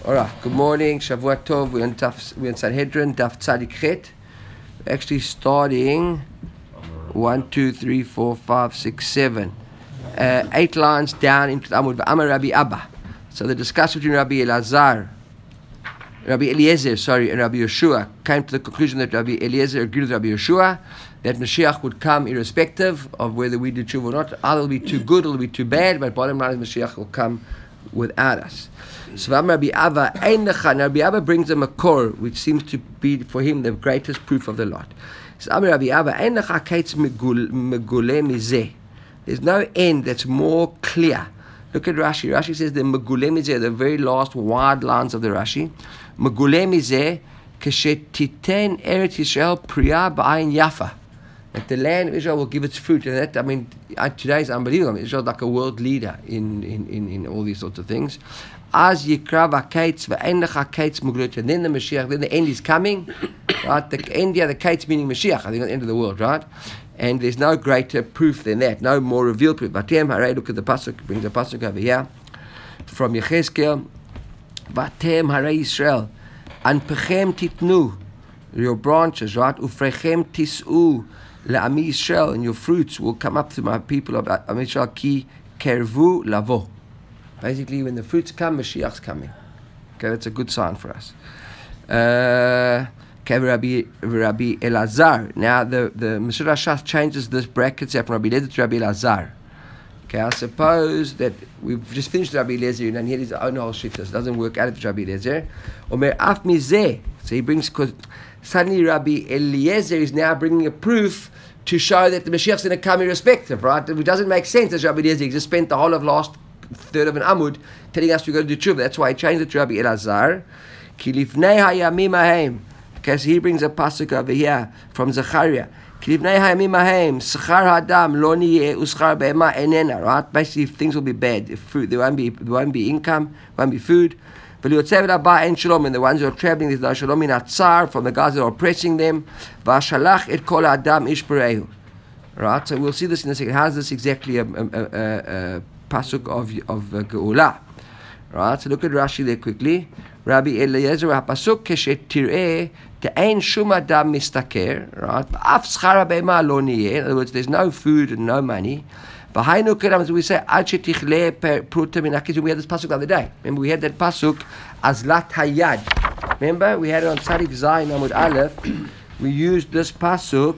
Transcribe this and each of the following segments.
All right, good morning, Shavua Tov. We're in Sanhedrin, Daf Tzadik Chet. We're actually starting 1, 2, 3, 4, 5, 6, 7. 8 lines down into the Amud V'Amar Rabbi Abba. So the discussion between Rabbi Eliezer, and Rabbi Yeshua came to the conclusion that Rabbi Eliezer agreed with Rabbi Yeshua that Mashiach would come irrespective of whether we do tshuva or not. Either it'll be too good or it'll be too bad, but bottom line is Mashiach will come without us. So Rabbi Abba brings a makor, which seems to be for him the greatest proof of the lot. So Rabbi Abba, there's no end that's more clear. Look at Rashi. Rashi says the megule mizeh, the very last wide lines of the Rashi. Megule mizeh keshetiten Eretz Yisrael priya ba'ayin yafa. That the land of Israel will give its fruit, and that today is unbelievable. Israel is like a world leader in all these sorts of things. As Yikra v'kates v'ein lecha kates muglut, and then the Mashiach, then the end is coming, right? The end, the kates meaning Mashiach. I think at the end of the world, right? And there's no greater proof than that, no more revealed proof. Vatem haray, look at the pasuk, brings the pasuk over here from Yechezkel. Vatem haray Yisrael, anpechem titnu, your branches, right? Ufrechem tis'u le'ami Yisrael, and your fruits will come up to my people of Am Yisrael ki kervu lavo. Basically, when the fruits come, Mashiach's coming. Okay, that's a good sign for us. Okay, Rabbi Elazar. Now, the Mesurat Shas changes this bracket from Rabbi Elazar to Rabbi Elazar. Okay, I suppose that we've just finished Rabbi Elazar and he had his own whole shit. So it doesn't work out of Rabbi Elazar. Omer af mizeh. So he brings, because suddenly Rabbi Eliezer is now bringing a proof to show that the Mashiach's going to come irrespective, right? It doesn't make sense as Rabbi Eliezer. He just spent the whole of last third of an Amud telling us to go to do tshuva. That's why he changed it to Rabbi Elazar. Ki lifnei hayamim hahem. Okay, so he brings a pasuk over here from Zechariah. Ki lifnei hayamim hahem, schar hadam lo niyeh uschar be'ema enena. Right? Basically, things will be bad. If food, there won't be income, won't be food. And the ones who are traveling, there's no shalom in atzar from the guys that are oppressing them. V'ashalach et kol adam ish berehu. Right? So we'll see this in a second. How is this exactly a pasuk of Geula? Right? So look at Rashi there quickly. Rabbi Eliezer pasuk keshet tireh te'ein shum adam mistaker. Right? Af schar be'ema lo niyeh. In other words, there's no food and no money. V'hainu kedam, as we say, ad shetichle pruta min hakis. We had this pasuk the other day. Remember, we had that pasuk azlat hayad. Remember, we had it on Tzadik Zayin Amud Aleph. We used this pasuk.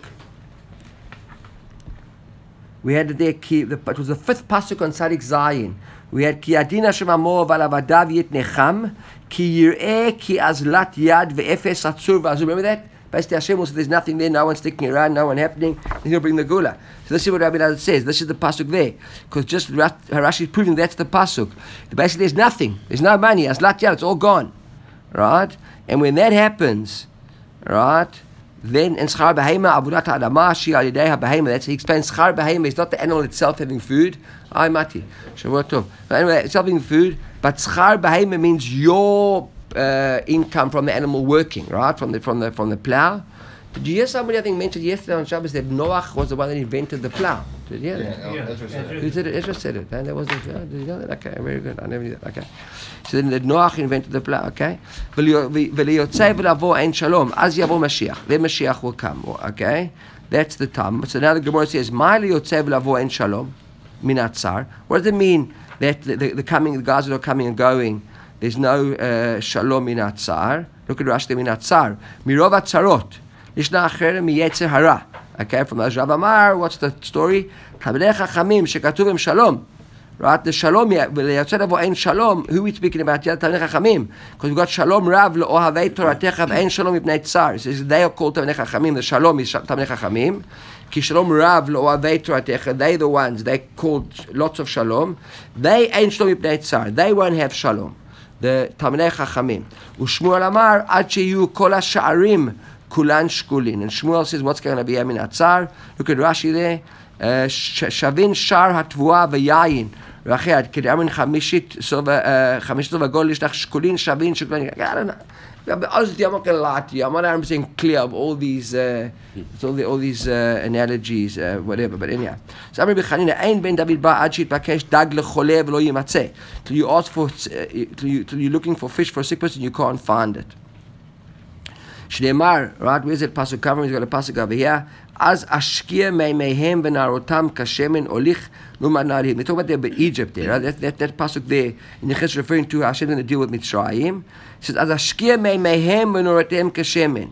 We had it there. It was the 5th pasuk on Tzadik Zayin. We had ki adina shemamor v'alavadav yitnecham ki yireh ki azlat yad ve'efes atzur v'azur. Remember that? Basically, Hashem will say there's nothing there, no one sticking around, no one happening, and he'll bring the gula. So this is what Rabbi Elazar says. This is the pasuk there, because just Rashi is proving that's the pasuk. Basically, there's nothing, there's no money, azlat yad, it's all gone, right? And when that happens, right? Then in schar behema avudat adama shi al yedei habehema. That's he explains schar behema is not the animal itself having food. Ay mati, Shavuot Tov. Anyway, it's having food, but schar behema means your income from the animal working, right? From the plow. Did you hear somebody I think mentioned yesterday on Shabbos that Noach was the one that invented the plow? Did you hear that? Yeah, Ezra said it. Who said it? Ezra said it. And that wasn't. Did you know that? Okay, very good. I never knew that. Okay. So then Noach invented the plow. Okay. V'liyotzei v'lavo ein shalom. Az yavo Mashiach. Then Mashiach will come. Okay. That's the time. So now the Gemara says, "Ma liyotzei v'lavo ein shalom min atzar." What does it mean that the coming, the guys that are coming and going, there's no shalom min atzar? Look at Rashi min atzar. Mirov atzarot. Ishna achere mi yetzer hara. Okay, from the Rav Amar, what's the story? Talmidei Chachamim shekatuvim shalom. Right, the shalom, v'liyotzei lavo ein shalom. Who are we speaking about? Talmidei Chachamim. Because we've got shalom rav le'ohavei toratecha v'ein shalom mipnei tzar. It says they are called Talmidei Chachamim. The shalom is Talmidei Chachamim. Ki shalom rav le'ohavei toratecha. They the ones, they called lots of shalom. They ein shalom mipnei tzar. They won't have shalom. The Talmidei Chachamim. U'Shmuel Amar ad sheyu kol ha'sha'arim kulan shkulin. And Shmuel says, what's going to be min atzar? Look at Rashi there. Shavin shar hatvua v'yayin. ואחרי, כדאמרין חמישית וגול, יש לך שקולין, שווין, שקולין, I don't know. I'm not going to lie to you. I'm not 100% clear of all these analogies, whatever. But anyhow, so Rabbi Chanina, Ein ben David ba ad shitbakesh dag lechole v'lo yimatzeh. Till you ask for, till you're looking for fish for a sick person, you can't find it. Shneimar, right? Where's that pasuk covering? We've got a pasuk over here. Az ashkia meimehem v'narotam kashemen olich numad narim. They talk about there about Egypt there, right? That pasuk there in the Chesed referring to Hashem going to deal with Mitzrayim. It says az ashkia meimehem v'narotam kashemen.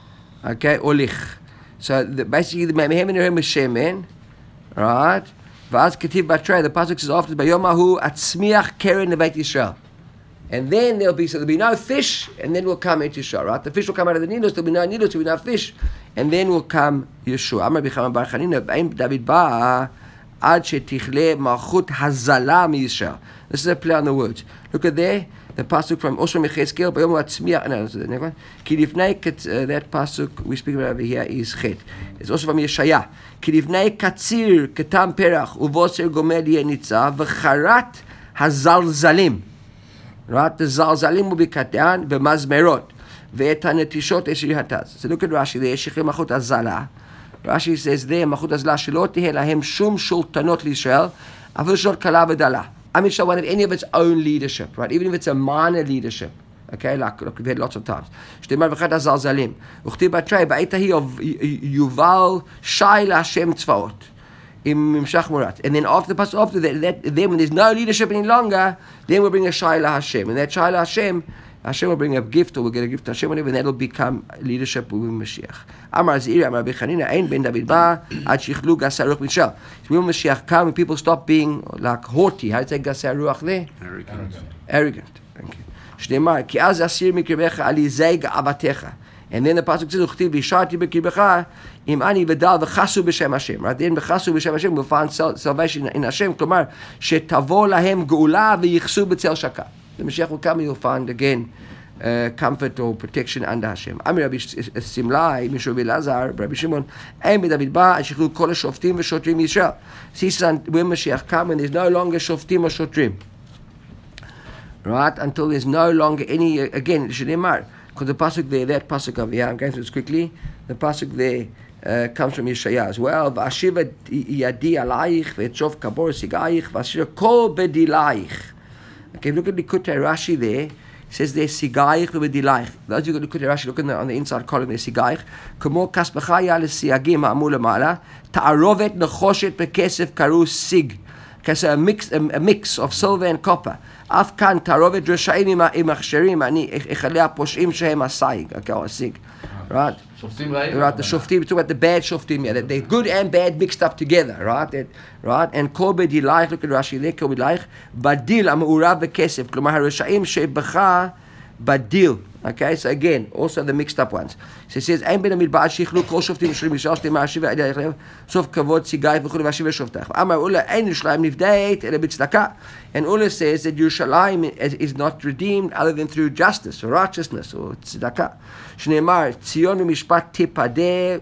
Okay, olich. So basically the meimehem v'narotam is shemen, right? V'az ketiv batrei. The pasuk says after bayomahu atzmiach keren nebeit Yisrael. And then there'll be no fish, and then will come into Yeshua, right? The fish will come out of the needles, there'll be no needles, there'll be no fish, and then will come Yeshua. Amar Bichanan Bar Chanina, B'aim David ba ad shetichle malchut hazala mi-Yisrael. This is a play on the words. Look at there, the pasuk from also Mechezkel, B'yom Atzmiach, no, the next one. Ki lifnei, that pasuk we speak about over here is Chet. It's also from Yeshaya. Ki lifnei katzir ketam perach uvoser gomel yenitza v'charat hazalzalim. Right, the zalzalim will be cut down, v'mazmerot, ve'et hanetishot eshir hataz. So look at Rashi there, shechli machut azala. Rashi says there, machut azala, shelo teheh lahem shum shultanot l'Yisrael, afil shot kala v'dala. I mean, shall one have any of its own leadership, right? Even if it's a minor leadership, okay, like we've had lots of times. Shtemar v'chat azalzalim. Uchtib batrei, ba'et ahi of Yuval Shai L'Hashem Tzvaot. And then after that, then when there's no leadership any longer, then we'll bring a Shaila Hashem. And that Shaila Hashem will bring a gift, or we'll get a gift to Hashem, and that'll become leadership with Mashiach. Amar Ziri, Amar Bechanina, Ein ben David ba, ad shichlu gasar ruach Mishal. So when Mashiach come, and people stop being like haughty, how do you say gasar ruach there? Arrogant. Thank you. Shneimar, ki az asir mikribecha alizei ga'avatecha. And then the pasuk says, "Uchtiv v'sharti b'kirbecha im ani v'dal v'chasu b'shem Hashem." Right then, v'chasu b'shem Hashem, we'll find salvation in Hashem. K'lomar shetavo lahem geula v'yichsu b'tzel shaka. The Mashiach will come, and you'll find again comfort or protection under Hashem. Amir Rabbi Simlai, Mishur Elazar, Rabbi Shimon, Ein b'David ba ashichlu kol hashoftim v'shotrim Yisrael. So he says, when Mashiach come, and there's no longer shoftim or shotrim, right? Until there's no longer any again Shneimar. Because the pasuk there, that pasuk over here, I'm going through this quickly. The pasuk there comes from Yeshaya as well. V'ashiva yadi alayich v'etshov kabor sigayich v'ashiva kol bedilayich. Okay, look at the Likutei Rashi there. It says there sigayich v'bedilayich. Those of you who look at the Rashi, look on the inside column there, sigayich. Kamo kasbachaya l'siyagim ha'amul l'ma'ala ta'arovet nechoshet bekesef karu sig. Okay, so a mix of silver and copper. אף כאן תערובת רשעים עם הכשרים, אני אכלה הפושעים שהם הסייג, okay, or sig, right? Right, the shoftim, talk about the bad shoftim, yeah, they're good and bad mixed up together, right? Right, and kol bedilayich, look at Rashi there, kol bedilayich, badil המעורב בכסף, כלומר הרשעים שבך badil. Okay, so again, also the mixed up ones. So it says, "Ein ben David ba ad shichlu kol shoftim v'shrim Yisrael shtem ha'ashiva edei aleichem sof kavod sigayich v'chulu v'ashiva shoftach." Amar Ula ein Yerushalayim nivdeit ele b'tzedakah. And Ula says that Yerushalayim is not redeemed other than through justice or righteousness or tzedakah. Shneimar Tzion u'mishpat tipadeh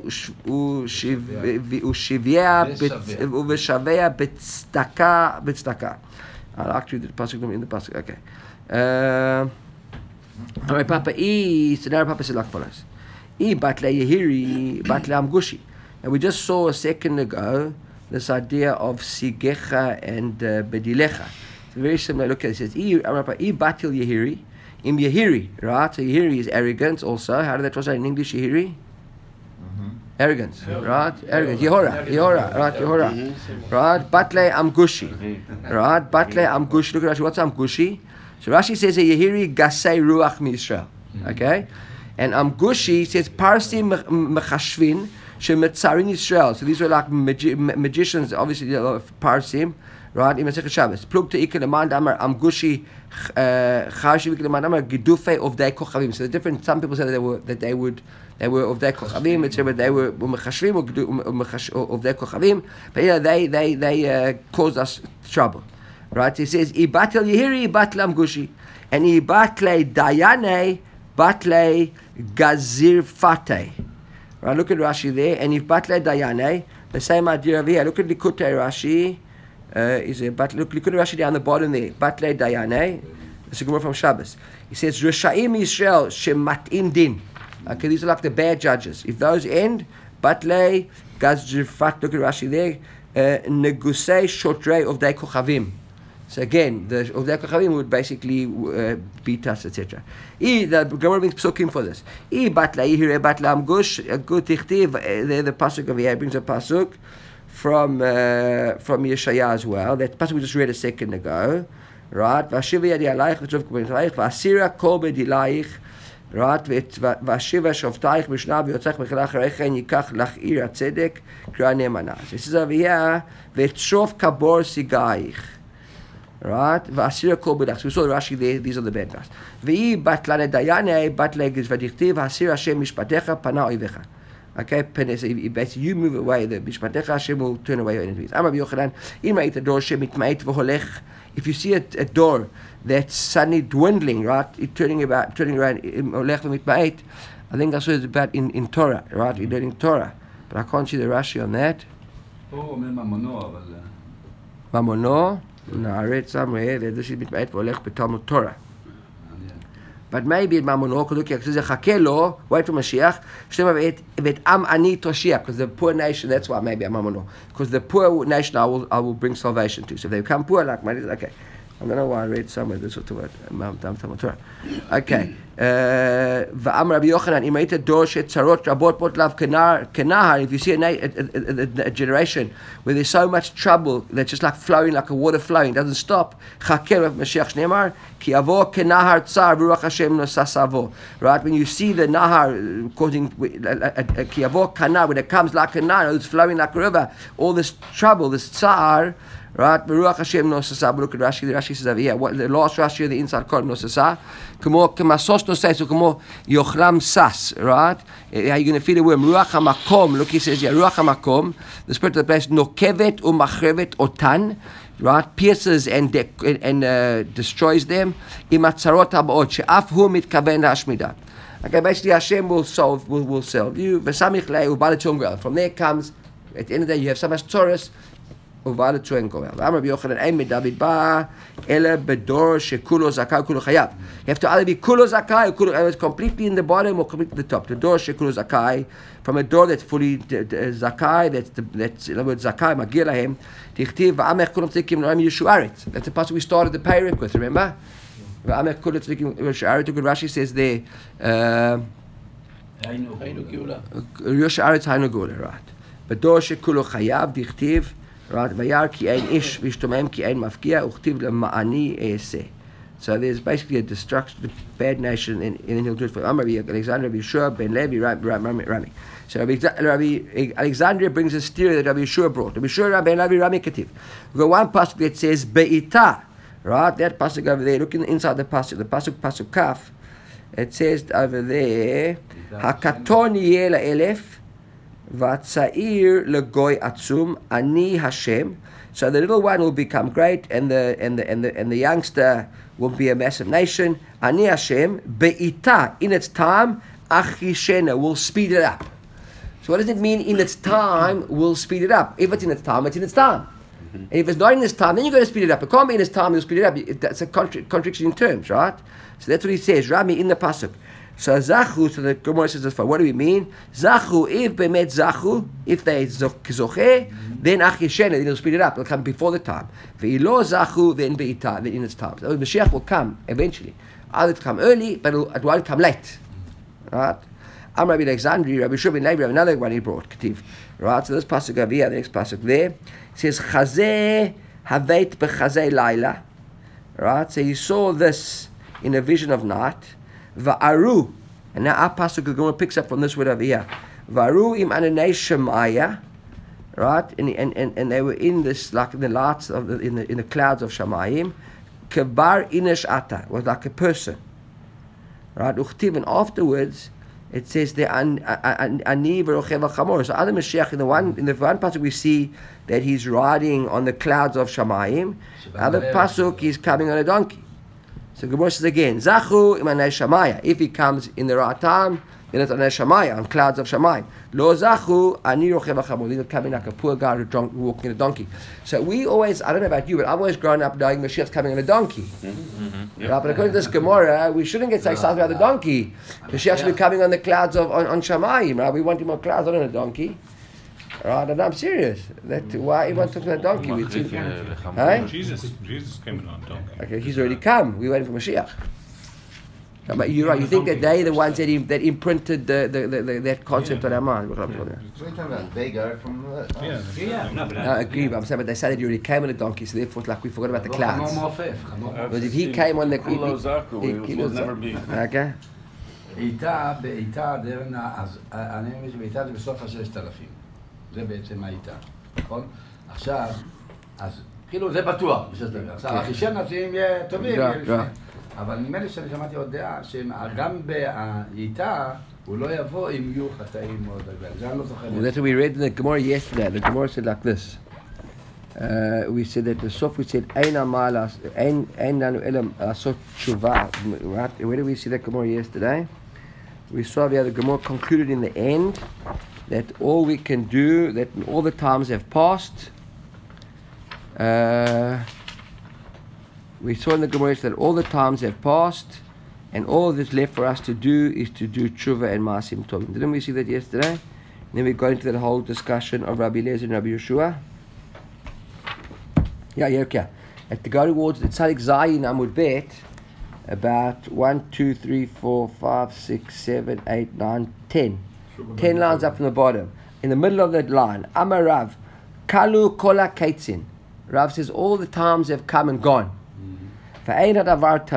u'shivya u'v'shavea b'tzedakah. I'll actually do the pasuk in the pasuk. Okay. All right, Papa E. So now Papa said like follows: E batle Yehiri batle Amgushi. And we just saw a second ago this idea of Sigecha and Bedilecha. It's very similar. Look at it. It says E batle Yehiri im Yehiri. Right. So Yehiri is arrogance. Also, how did that translate in English? Yehiri. Arrogance, right? Arrogance. Yehora, right? Yehora, right? Batle Amgushi, right? Batle Amgushi. Look at Rashi. What's Amgushi? So Rashi says a Yehiri gasei ruach mi-Yisrael, okay? And Amgushi says parsim mechashvin shemetzarin Yisrael. So these were like magicians, obviously parsim, right? In Masechet Shabbos. Plug to ikel leman damar Amgushi charshiv ikel leman damar gidufei of dei kochavim. So the different. Some people say that they were of dei kochavim. It's they were mechashvim or of dei kochavim. But yeah, they caused us trouble. Right, he says, "Ibatel Yehiri, Ibatel Amgushi, and Ibatle Dayane, Batle Gazir Fateh." Right, look at Rashi there, and if Batle Dayane, the same idea over here. Look at the Likutei Rashi, is a but look at Rashi down the bottom there. Batle Dayane. It's a Gemara from Shabbos. He says Rishaim Yisrael Shematim Din. Okay, these are like the bad judges. If those end, Batle Gazjifat. Look at Rashi there. Negusei Shotrei of Dei Kochavim. So again, the Ovdei Kochavim would basically beat us, etc. The Gemara brings psukim for this. Batla Ihire Batla Amgush Gut Tichtiv. The pasuk of here brings a pasuk from Yeshaya as well. That pasuk we just read a second ago, right? Vashiva Yadi Alayich V'Tov K'Bein Alayich V'Asira Kol B'Dilayich, right? Vashiva Shovtaich B'Shnav V'Yotzach B'Chelach Reichen Yikach Lach'ir HaTzedek K'ra Ne'emana. This is over here. V'Tshov Kabor Sigaich. Right? V'asira kol b'dach. So we saw the Rashi there. These are the bad guys. V'i batlane dayane batleg is v'dichtiv hasir Hashem mishpatecha pana oivecha. Okay, basically you move away the mishpatecha, Hashem will turn away your enemies. Amar b'Yochanan im ra'it ador shemitma'it v'holech. If you see a door that's suddenly dwindling, right? It turning around, holech v'mitma'it. I think that's what it's about in Torah, right? We're learning Torah, but I can't see the Rashi on that. Oh, mamono, but mamono. Na'aret somewhere that this is mitma'et v'olech b'talmud Torah. But maybe it mamono could look like this is a chakelo, wait for Mashiach. Shlema v'et ani toshiach, because the poor nation. That's why maybe mamono, because the poor nation I will bring salvation to. So if they become poor like mine, okay. I don't know why I read somewhere this sort of word. Okay. V'am Rabbi Yochanan, imaita dor shetzarot rabot potlav kenahar. If you see a generation where there's so much trouble that's just like flowing, like a water flowing, doesn't stop. Chaker of Mashiach Shneimar ki avo kenahar tzar v'ruach Hashem nosasavo. Right, when you see the nahar causing ki avo kana, when it comes like a nahar, it's flowing like a river. All this trouble, this tsar. Right, Baruch Hashem nosasa. Look at Rashi. The Rashi says over here. What the last Rashi of the inside called nosasa? Kamo kamasos nosay. So kamo yochlam sas. Right? How you going to feel the word ruach hamakom? Look, he says here ruach hamakom. The spirit of the place nokevet umachrevet otan. Right, pierces and destroys them. Imatzarot habaot she'af hu mitkaven hashmida. Okay, basically Hashem will solve you. V'samich lei ubalet. From there comes at the end of the day you have so much Taurus. You have to either be kulo zakai or kulo completely in the bottom or completely in the top. The door shekulo zakai, from a door that's fully zakai, that's in other words zakai magir lahem. Tichtiv v'amech kulam tzikim noam yeshuaret. That's the part we started the parak with. Remember? V'amech kulam tzikim yeshuaret. Rashi says there. Yeshuaret hainu gula, right? But door shekulo chayav tichtiv. Right, vayar ki ein ish v'shtomem ki ein mafkia uchtiv lema'ani easeh. So there's basically a destruction, a bad nation, and then he'll do it for Rabbi Alexander, Rabbi Yeshua, Ben Levi, Rami. So Rabbi Alexandria brings a theory that Rabbi Yeshua brought. Rabbi Yeshua, Ben Levi, Rami Kativ. We got one pasuk that says be'ita. Right, that pasuk over there. Look inside the pasuk kaf. It says over there, hakaton yeh la'elef. Vatsair legoy atzum ani Hashem. So the little one will become great, and the youngster will be a massive nation. Ani Hashem be'ita, in its time achishena, will speed it up. So what does it mean? In its time, will speed it up. If it's in its time, it's in its time. Mm-hmm. If it's not in its time, then you're going to speed it up. It can't be in its time, you'll speed it up. That's a contradiction in terms, right? So that's what he says. Rami in the pasuk. So zachu, so the Gemara says this. What do we mean? Zachu, if bemet zachu, if they zoche, then achishena, then he'll speed it up. It'll come before the time. Ve'ilo zachu, then be'ita, then in its time. So the Mashiach will come eventually. Either to come early, but it won't come late. Right? I'm Rabbi Alexandria, Rabbi Shua ben Levi, another one he brought, Ketiv. Right? So this pasuk over here, the next pasuk there, it says chazeh haveit bechazeh laila. Right? So he saw this in a vision of night. Va'aru, and now our pasuk is going to pick up from this word over here. Va'aru im ananei shemaya, right? And they were in this, like in the lights of in the clouds of Shamayim. Kebar inesh ata, was like a person, right? Uchtiv, and afterwards it says the ani v'rochev al-chamor. So other Mashiach in the one pasuk we see that he's riding on the clouds of Shamayim. Other pasuk he's coming on a donkey. So Gemara says again, Zachu imanei Shamaya. If he comes in the right time, on clouds of Shamayim. Lo zachu ani rochev achamor. These are coming like a poor guy walking a donkey. So we always, I don't know about you, but I've always grown up knowing Mashiach's coming on a donkey. Right? But according to this Gemara, we shouldn't get so excited about the donkey. Mashiach should be coming on the clouds on Shamayim. Right? We want him on clouds, not on a donkey. Right? And I'm serious. Why he wants to talk on a donkey? Jesus came on a donkey. Okay, he's already come. We're waiting for Mashiach. No, but you're right. You think that they're the ones that imprinted that concept on our mind? So you're talking about Vega from I agree, but I'm saying, but they said that he already came on a donkey, so therefore it's like we forgot about the clouds. But if he came on the he will never be. Okay. בעיטה, אני מבין שבעיטה זה בסוף 6,000. זה בעצם העיטה, נכון? עכשיו, אז כאילו זה בטוח, עכשיו, החישן הזה יהיה טובים, אבל נדמה לי שאני שמעתי עוד דעה, שגם בעיטה, הוא לא יבוא אם יהיו חטאים מאוד גדולים. זה אני לא זוכר. That's what we read in the Gemara yesterday. The Gemara said like this. We said that the Sof, we said, Ein lanu elam asot tshuva. Where did we see that Gemara yesterday? We saw the Gemara concluded in the end that all we can do, that all the times have passed. We saw in the Gemara that all the times have passed, and all that's left for us to do is to do tshuva and maasim tovim. Didn't we see that yesterday? And then we got into that whole discussion of Rabbi Eliezer and Rabbi Yeshua. Okay. At the go towards the Tzadik Zayin Amud Bet, about 1, 2, 3, 4, 5, 6, 7, 8, 9, 10. 10 lines up from the bottom. In the middle of that line, Amar Rav, Kalu Kola Keitzin. Rav says all the times have come and gone. All we got to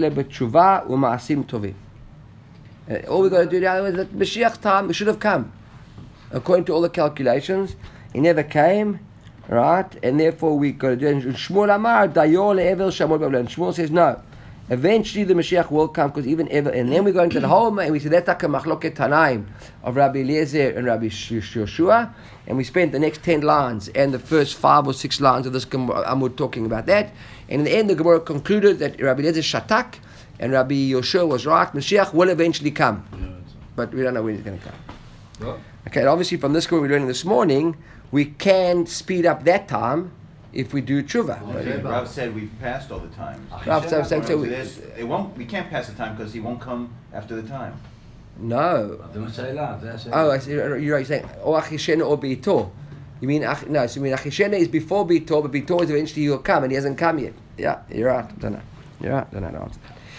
do now is that Mashiach's time, it should have come. According to all the calculations, he never came, right? And therefore we got to do it. Shmuel Amar, Dayor le'evel Shamol Babel. And Shmuel says no. Eventually the Mashiach will come, because even ever, and then we go into the whole, and we say that's like a machloket Tanaim of Rabbi Eliezer and Rabbi Yoshua, and we spent the next 10 lines and the first 5 or 6 lines of this Amud talking about that, and in the end the Gemara concluded that Rabbi Eliezer shatak and Rabbi Yoshua was right. Mashiach will eventually come, but we don't know when he's going to come. Okay, and obviously from this Gemara we're learning this morning, we can speed up that time if we do tshuva. Rav said we've passed all the times. Rav said we can't pass the time because he won't come after the time. No. Oh, I see. You're saying or Achishena or Beito. You mean no? So you mean Achishena is before Beito, but Beito is eventually he'll come, and he hasn't come yet. Yeah, you're right. I don't know. You're right. I don't know.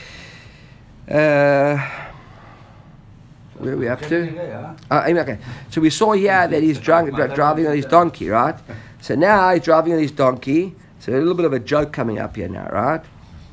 Where are we up to? Okay. So we saw here that he's driving on his donkey, right? So now he's driving on his donkey. So a little bit of a joke coming up here now, right?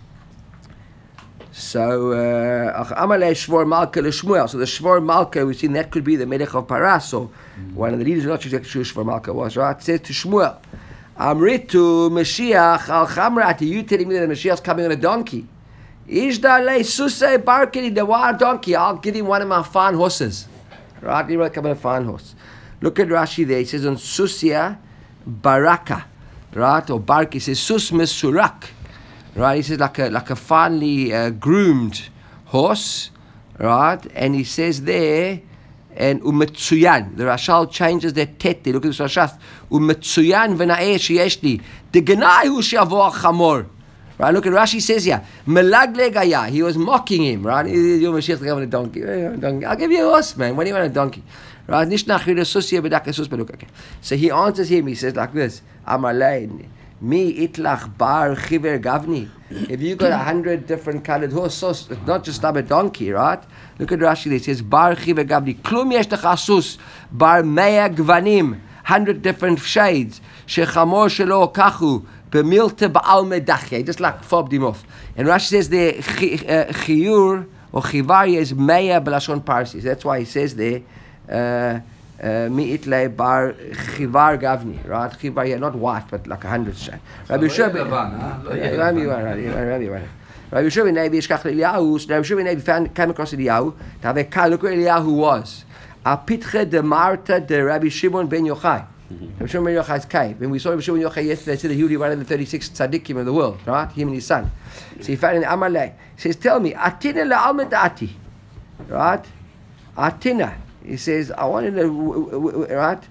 So Amalei Shvor Malka LeShmuel. So the Shvor Malka, we've seen that could be the Melech of Paras. So one of the leaders, not exactly sure Shvor Malka was, right? It says to Shmuel, Amritu Mashiach al Chamrati. You telling me that the Mashiach's coming on a donkey? Ishda le Susei Barkini, the wild donkey. I'll give him one of my fine horses. Right? He will come on a fine horse. Look at Rashi there. He says on Susia Baraka. Right? Or Bark. He says Sus Mesurak. Right? He says like a finely groomed horse. Right? And he says there, and Umetsuyan. The Rashal changes their tet. Look at this Rashal. Umetsuyan v'na'eh sheyeshli. The Genai hu she'avo chamor. Right, look at Rashi says here, Melagleg ayah. He was mocking him, right? Your Mashiach on a donkey. I'll give you a horse, man. What do you want a donkey? Right? Okay. So he answers him. He says like this: Amalein, mi itlach bar chiver gavni. If you got 100 different colored horses, it's not just a donkey, right? Look at Rashi. It says bar chiver gavni. Klum yesh lechasus bar mea gvanim. 100 different shades. Shechamor shelo kachu. Just like fobbed him off. And Rashi says the chiyur or chivar is meya b'lashon parsis. That's why he says there mi'itlei bar chivar gavni. Right? Chivar, yeah, not white, but like 100 shades. Rabbi Yeshua ben Nevi ishkach Eliyahu. Rabbi Yeshua ben Nevi came across Eliyahu. Now look where Eliyahu was. A pitche de Marta de Rabbi Shimon ben Yochai. Rabbi Shimon ben Yochai's cave. When we saw Rabbi Shimon ben Yochai yesterday, said that he would be one of the 36 tzaddikim of the world, right? Him and his son. So he found in the Amalei. He says, tell me, Atina le'alma da'ati. Right? Atina. He says, I want to know, right?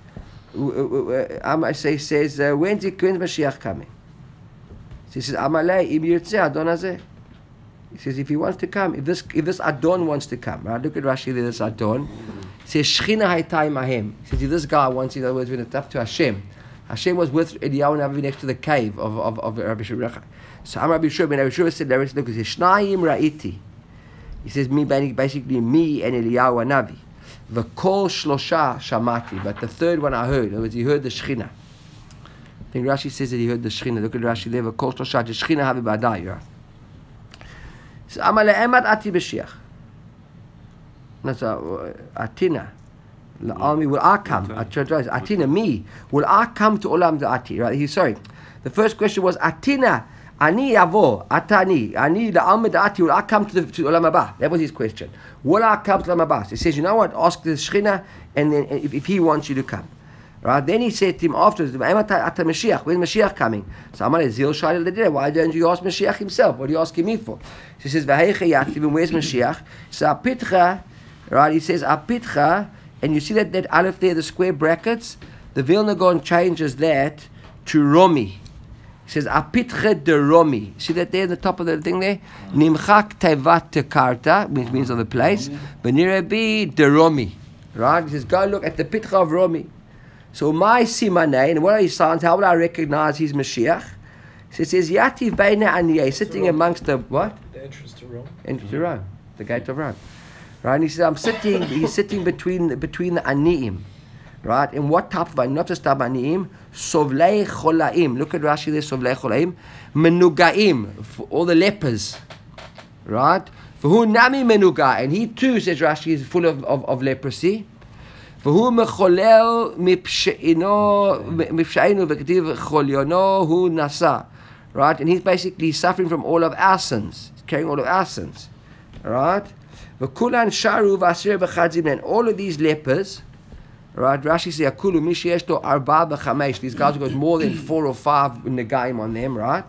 Says, when's Mashiach coming? He says, Amalei im yirtzeh Adon hazeh. He says, if he wants to come, if this Adon wants to come, right? Look at Rashi there, this Adon. He says, Shechina hayta imahem. He says, if this guy wants, in other words, when it's up to Hashem. Hashem was with Eliyahu Navi next to the cave of Rabbi Shua. So Rabbi Shua said, look, he says, Shnayim ra'iti. He says, basically me and Eliyahu Navi. The kol shlosha shamati, but the third one I heard. In other words, he heard the Shechina. I think Rashi says that he heard the Shechina. Look at Rashi there. The kol shlosha, the Shechina havi b'adai. So Amale emat ati b'shiach. That's Atina. The army will I come? Atina, me. Will I come to Olam Da'ati? Right? Sorry. The first question was Atina. Ani avo. Atani. Ani Olam Da'ati. Will I come to Olam Haba? That was his question. Will I come to Olam Haba? He says, you know what? Ask the Shechina, and then if he wants you to come. Right? Then he said to him afterwards, Ata Mashiach. When's Mashiach coming? So Amale Zil Shai L'Dira. Why don't you ask Mashiach himself? What are you asking me for? He says, V'heicha Yativ. Where's Mashiach? So Apitcha. Right? He says Apitcha. And you see that aleph there, the square brackets? The Vilna Gaon changes that to Romi. He says, Apitche de Romi. See that there in the top of the thing there? Nimchak tevat tekarta, which means of the place. Benirabi de Romi. Right? He says, go look at the Pitcha of Romi. So my simanei, and what are his signs? How will I recognize his Mashiach? So it says, Yativ beina aniyeh, sitting amongst the, what? The entrance to Rome. Entrance to Rome. The gate of Rome. Right, and he says, he's sitting between the Ani'im. Right, and what type of Ani'im? Not just Ani'im, Sovlei Cholaim. Look at Rashi there, Sovlei Cholaim. Menugaim, for all the lepers. Right, for who Nami Menuga, and he too, says Rashi, is full of leprosy. For who Mecholel Mipshainu Vektiv Cholyono Hu Nasa. Right, and he's basically suffering from all of our sins. He's carrying all of our sins. Right? V'kulan sharu v'asir b'chadzim, and all of these lepers, right? Rashi says, "Akulu misheyesh lo arba b'chamesh." These guys who got more than 4 or 5 negaim on them, right?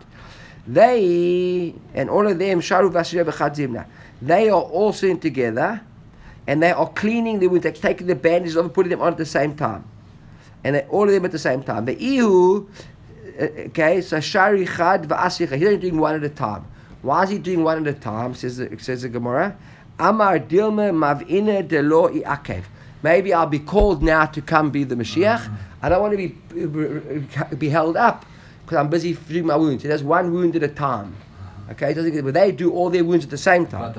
They and all of them sharu v'asir b'chadzim. They are all sitting together, and they are cleaning the wounds. They're taking the bandages off and putting them on at the same time, and all of them at the same time. The ihu, okay, so shari chad v'asir. He's only doing one at a time. Why is he doing one at a time? Says the Gemara. Amar Dilma Mavina Delo Iakev. Maybe I'll be called now to come be the Mashiach. I don't want to be held up because I'm busy doing my wounds. He does one wound at a time. Okay, but they do all their wounds at the same time.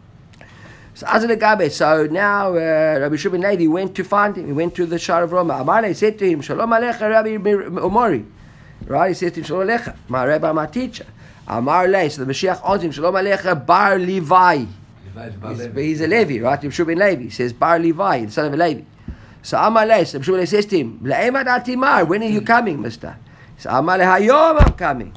So Azal Gabe. So now Rabbi Shua ben Levi went to find him. He went to the Shar of Roma. Amar said to him, Shalom Alecha Rabbi Omori. Right? He said to him, Shalom Alecha, my Rabbi, my teacher. Amar Le. So the Mashiach answered him, Shalom Alecha Bar Levi. He's a Levi, right? Rabbi Shua ben Levi. He says, Bar Levi, the son of a Levi. So Amar Le, Rabbi Shua ben Levi says to him, Le'emad atimar, when are you coming, mister? So Amar Le, Hayom, I'm coming.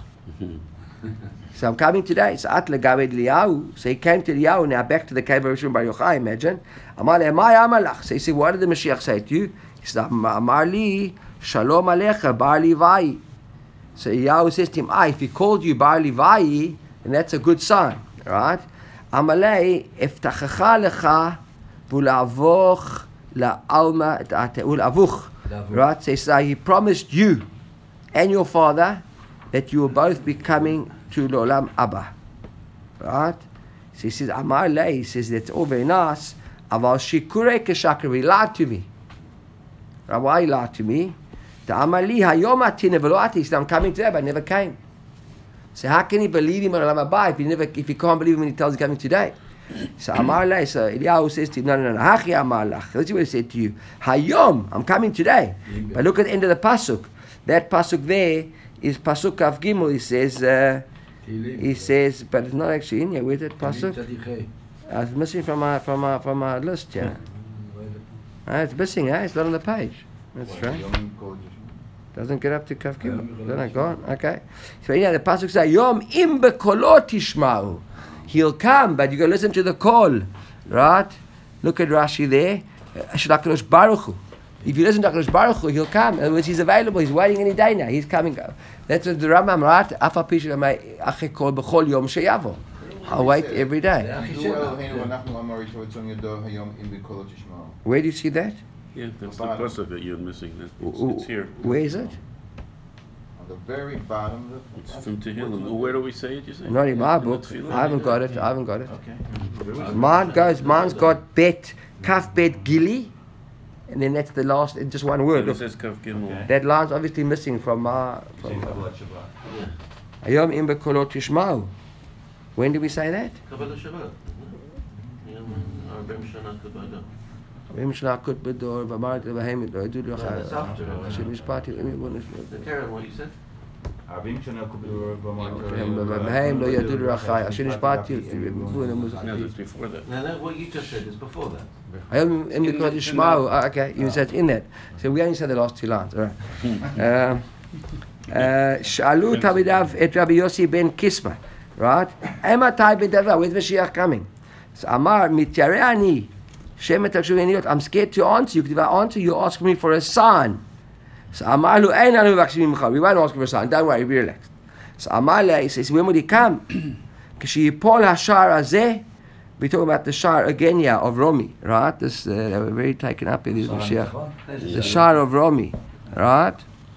So I'm coming today. So At Legaved Eliyahu. So he came to Eliyahu, now back to the cave of Rishon Bar Yochai, imagine. Amar Le, Amai Amalach. So he said, what did the Mashiach say to you? He said, Amar Li, Shalom Alecha, Bar Levi. So Eliyahu says to him, if he called you Bar Levi, then that's a good sign, right? Amalei, eftachacha lecha, v'ulavoch la'alma ulavuch. Right? So he promised you and your father that you will both be coming to L'olam Abba. Right? So he says, Amalei, he says, that's all very nice. Aval shikurei keshakar, he lied to me. Right? Why he lied to me? The Amali hayom atina v'lo ati. He said, I'm coming today, but I never came. So how can he believe him on Olam Haba if he can't believe him when he tells he's coming today? So Amar Lei, so Eliyahu says to him, no, Hachi Amar Lach. Let's see what he said to you. Hayom, I'm coming today. But look at the end of the pasuk. That pasuk there is pasuk Kaf Gimel. He says, but it's not actually in here. Where's that pasuk? It's missing from my list. Yeah, it's missing. It's not on the page. That's right. Doesn't get up to Kaf Gimel. Then I gone. Okay. So yeah, the pasuk says, Yom im bekolot tishma'u. He'll come, but you got to listen to the call, right? Look at Rashi there. Sh'lakadosh Baruch Hu. If you listen to HaKadosh Baruch Hu, he'll come. In other words, he's available. He's waiting any day now. He's coming. That's what the Rambam, right? I'll wait every day. Where do you see that? Yeah, that's the pasuk that you're missing. It's here. Where is it? On the very bottom of It's from Tehillim. Where do we say it, you say? Not in my In the book. Tefillah? I haven't got it. Okay. Mine's got bet, kaf bet gili, and then that's the last, just one word. It Look, says Kaf Gimel. that line's obviously missing from my. Ayom im bekolot tishmau. When do we say that? Kabbalah Shabbat. 40 שנה Kabbalah. V'im shlakut b'dor v'amart v'hem lo yadu No, that's after. shemishpati Karen, what you said? v'hem lo yadu l'achai asher nishpati No, that's before that. No, what you just said is before that. Ayom im bekolot tishmau. Okay, you said in that. So we only said the last two lines. All right. Shalu Tamidav et Rabbi Yossi ben Kisma, right? Ematai b'davar, where's Mashiach coming? So Amar mityareani shemet akshuveniyot. I'm scared to answer you, because if I answer you, ask me for a sign. So Amar lu ein anu v'akshim mimcha. We won't ask for a sign. Don't worry, be relaxed. So Amar le, he says, when would he come? K'shiyipol hashar hazeh. We're talking about the Shar again, yeah, of Romi, right? This they were very taken up in this Mashiach. The Shar of Romi, right?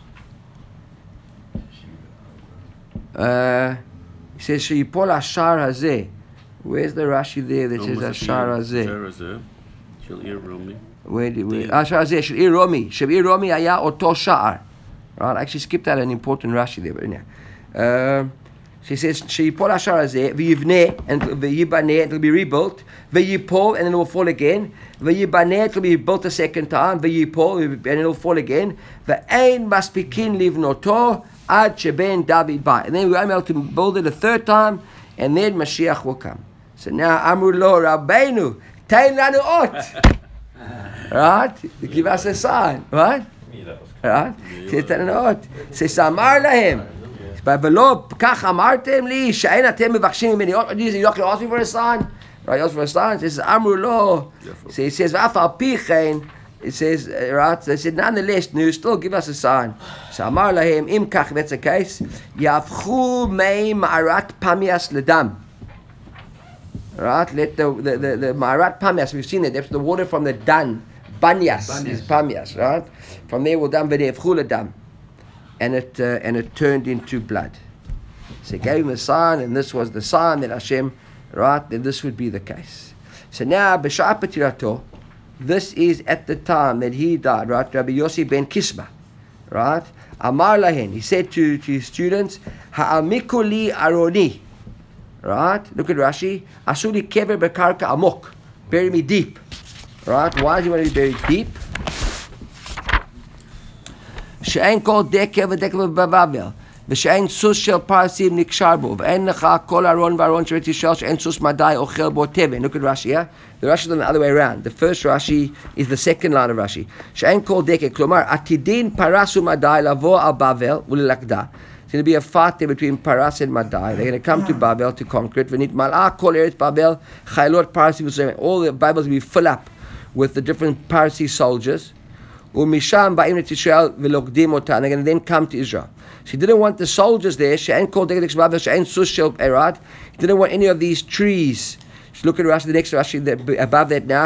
He says, "Sheyipol hashar hazeh." Where's the Rashi there that says hashar hazeh? Shel Ir Romi. Where? Hashar hazeh shel Ir Romi. Shel Ir Romi haya oto sha'ar. Right? I actually skipped out an important Rashi there, but yeah. She says, "Sheyipol hashar hazeh v'yivneh and v'yibaneh, it will be rebuilt. V'yipol and then it will fall again. V'yibaneh, it will be built a second time. V'yipol and it will fall again. V'ein maspikin livnoto." Ad sheben David ba, and then we are able to build it a third time, and then Mashiach will come. So now Amru lo Rabbeinu, Tain lanu ot, right? Give us a sign, right? Right? Says Tain lanu ot. Says Amar lahem, but below kach amartem li she'en atem mevakshim mimeni ot. You're not going to ask me for a sign, right? You ask for a sign. Says Amru lo. So he says v'afal pichein. It says, right, they said, nonetheless, you still give us a sign. So, Amar lahem, im kach, that's the case, yavchu mei ma'arat pamias ledam. Right, let the ma'arat pamias, we've seen it, that's the water from the dan, banyas is pamias, right? From there, we'll dam v'nevchu ledam. And it turned into blood. So, he gave him a sign, and this was the sign that Hashem, right, that this would be the case. So now, b'sha'at petirato, this is at the time that he died, right? Rabbi Yossi ben Kisma, right? Amar lahen, he said to his students, Ha'amiku li aroni, right? Look at Rashi. Asuli kever bekarka amok, bury me deep, right? Why do you want to be buried deep? She'en kol dekev v'dekev b'Bavel, v'she'en sus shel parsim nikshar bo, v'en necha kol aron v'aron she'et yishel she'en sus madai ochel bo teven. Look at Rashi, yeah? The Rashi is on the other way around. The first Rashi is the second line of Rashi. She'en kol deke, klomar, atidin parasu madai lavo al Bavel ulilakda. It's going to be a fight there between Paras and Madai. They're going to come to Babel to conquer it. V'nit mal'ah kol eretz Babel, chaylot Parsi v'sem. All the Bibles will be full up with the different Parsi soldiers. Umisham ba'im et Yisrael v'lokdim otan. They're going to then come to Israel. She didn't want the soldiers there. She'en kol deke Babel, she'en sus shel erad. He didn't want any of these trees. Look at Rashi, the next Rashi above that now.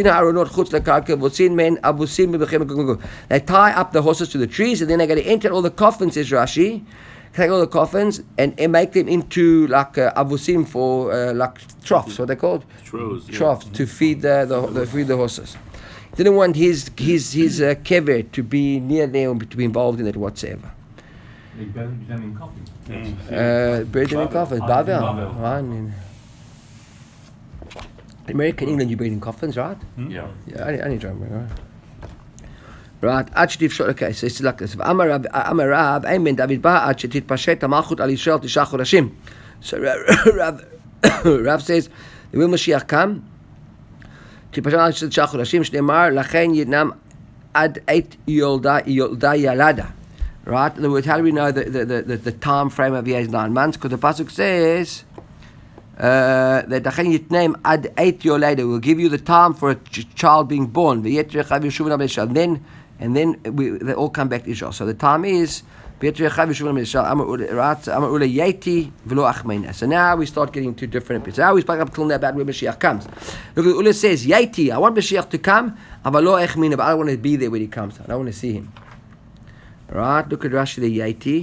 They tie up the horses to the trees, and then they're going to enter all the coffins, says Rashi. Take all the coffins and make them into like avusim for like troughs, what they called? Troughs to feed the horses. He didn't want his kever to be near there, to be involved in it whatsoever. They buried them in coffins. Buried them in coffins, Babel. Right? America and England, you bury in coffins, right? Yeah. Yeah, I need to remember, right? Actually, okay, so it's like this. Amar Rab, Amen, David Ba, Achetit Pashet, Malchut al Yisrael, Tisha Chodashim. So Rav says, the will Mashiach come, Tisha Chodashim, Shneimar, Lachen Yidnam Ad 8 Yolda Yalada. Right? In other words, how do we know the time frame of years 9 months? Because the pasuk says that Lachen Yitnaim Ad 8 Yolada will give you the time for a child being born. And then they all come back to Israel. So the time is So now we start getting to different bits. Now we spoke up till now about when Mashiach comes. Look at Ula says, Yaiti, I want Mashiach to come, but I don't want to be there when he comes. I don't want to see him. Right? Look at Rashi the Yaiti.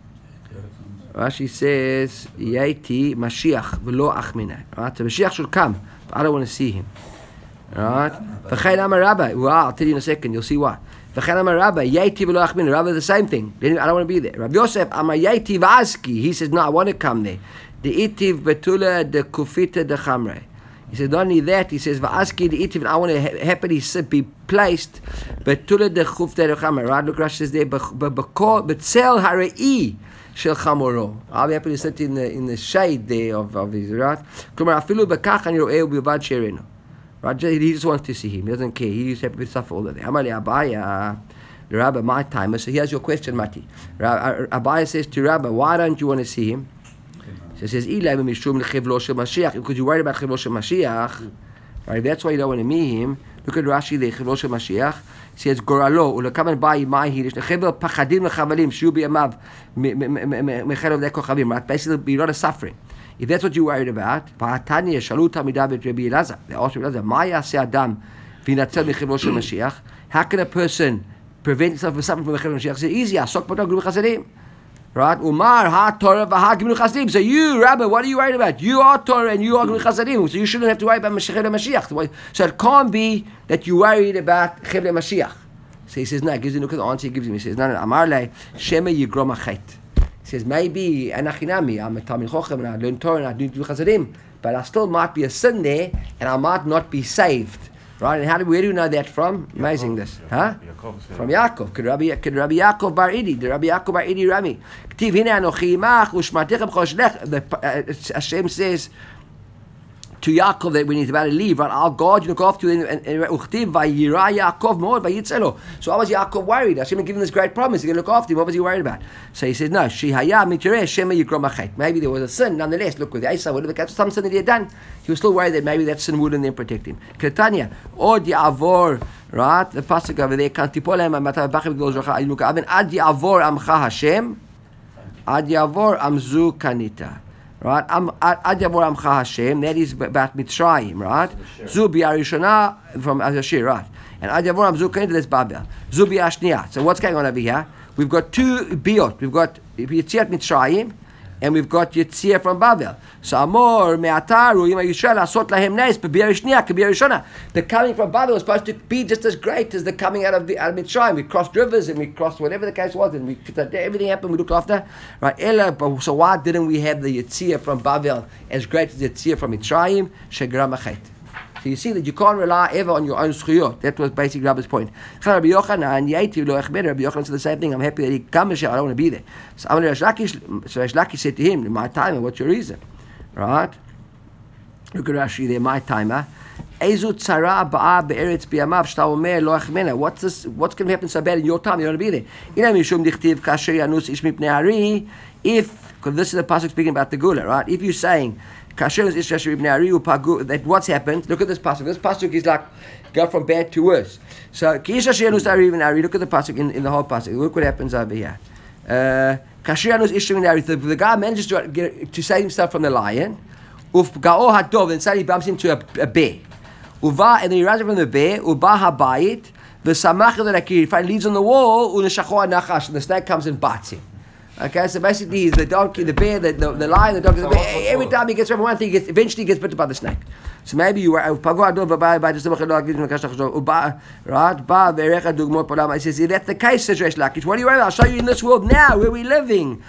Rashi says, Yaiti, Mashiach, v'lo achmina. Right? So Mashiach should come, but I don't want to see him. Right? V'chein amar Rabbi. Well, I'll tell you in a second, you'll see why. V'chein amar Rabbi, Yaiti v'lo achmina. Rabbi, the same thing. I don't want to be there. Rabbi Yosef, amar Yaiti v'azki. He says, no, I want to come there. The itiv betula de kufita de chamre. He says, not only that, he says, v'azki the itiv, I want to happily be placed betula de kufita de chamre. Right? Look, Rashi says there, b'tzel harei shel chamoro. I'll be happy to sit in the shade there of his, right? Kumar afilu b'kach ani ro'eh u'bilvad she'erenu. Right? He just wants to see him. He doesn't care. He's happy to suffer all of that. Amali Abaya, the Rabbi, my timer. So here's your question, Mati. Abaya says to Rabbi, why don't you want to see him? So he says, because you're worried about Chivlo Shel Mashiach. Right? That's why you don't want to meet him. Look at Rashi, the Chivlo Shel Mashiach. He says, Goralo, ulekam and bayi my hirish, nechevel pachadim lechavalim, shiu biyamav, mechelov dekochavim. Right? Basically, you're not suffering. If that's what you're worried about, they asked Rabbi Elazar, Ma yaseh adam v'yinatzel mechivlo shel Mashiach? How can a person prevent himself from suffering from the Mashiach? It's easy. Asok b'to gimel chasadim. Right? Umar ha Torah v'ha gimel chasadim. So you, Rabbi, what are you worried about? You are Torah and you are gimel chasadim. So you shouldn't have to worry about Mashiach. So it can't be that you're worried about Chivle Mashiach. So he says, no, he gives you look at the answer he gives him. He says, no, Amar le, Shema yigrom hachet. He says, maybe, anachinami, I'm a Talmid Chochem, and I learn Torah, and I do Chasadim, but I still might be a sin there, and I might not be saved. Right? And where do we know that from? Amazing this. Huh? From Yaakov. Could Rabbi Yaakov bar Idi, the Rabbi Yaakov bar Idi Rami. K'tiv hine anochi imach, u'shmartichem choshlech. Hashem says to Yaakov that when he's about to leave, right, I'll guard you, look after you, and uchtiv vayira Yaakov more vayitzelo. So why was Yaakov worried? Hashem had given this great promise, he's going to look after him. What was he worried about? So he says, no, shihaya mitireh shema yigrom achet. Maybe there was a sin, nonetheless. Look with Esau, whatever the some sin that he had done, he was still worried that maybe that sin wouldn't then protect him. Ketanya, od yavor, right? The pasuk over there, kantipolehem amatav bachim gdol zocha ayluka aven ad yavor amcha Hashem, ad yavor amzu kanita. Right, Ad Yavor Amcha Hashem. That is about Mitzrayim, right? Zubi Arishona from Azashir, right? And Ad Yavor Amzu Kanita, that's Babel. Zubi Ashniya. So what's going on over here? We've got two biot. We've got Yetziat Mitzrayim, and we've got Yetzia from Babel. So Amor Me'ataru Yima Yisrael Asot Lahem Neis B'Bi'ar Shniya K'Bi'ar Rishona. The coming from Babel was supposed to be just as great as the coming out of Mitzrayim. We crossed rivers and we crossed whatever the case was, and everything happened. We looked after, right? So why didn't we have the Yetzia from Babel as great as the Yetzia from Mitzrayim? Shegram Achet. So you see that you can't rely ever on your own zchuyot. That was basically Rabbi's point. Rabbi Yochanan said the same thing. I'm happy that he comes. I don't want to be there. So Reish Lakish said to him, my timer, what's your reason? Right? Look at Rashi there, my timer. What's this? What's going to happen so bad in your time? You don't want to be there. If, because this is the pasuk speaking about the gula, right? If you're saying that what's happened, look at this pasuk. This pasuk is like go from bad to worse. So look at the pasuk in the whole pasuk. Look what happens over here. The guy manages to save himself from the lion. And suddenly he bumps into a bear. And then he runs from the bear. He leaves on the wall. And the snake comes and bites him. Okay, so basically he's the donkey, the bear, the lion, the donkey, the bear. Every time he gets from one thing, eventually he gets bitten by the snake. So maybe you were right? He says, if that's the case, says Reish Lakish, what are you worried about? I'll show you in this world now, where we're living.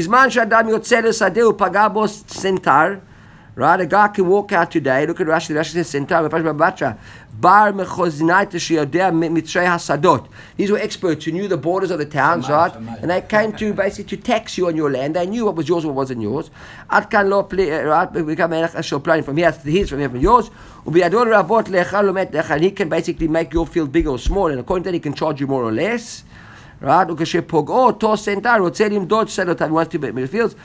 Right, a guy can walk out today. Look at Rashi. Rashi says centaur. Bar mechozinayta sheyodea mitzrei hasadot. These were experts who knew the borders of the towns, right? And they came to basically to tax you on your land. They knew what was yours, what wasn't yours. Ad kan lo right? Become from here to his, from here from yours. And he can basically make your field bigger or small, and according to that, he can charge you more or less. Right? He wants to make fields.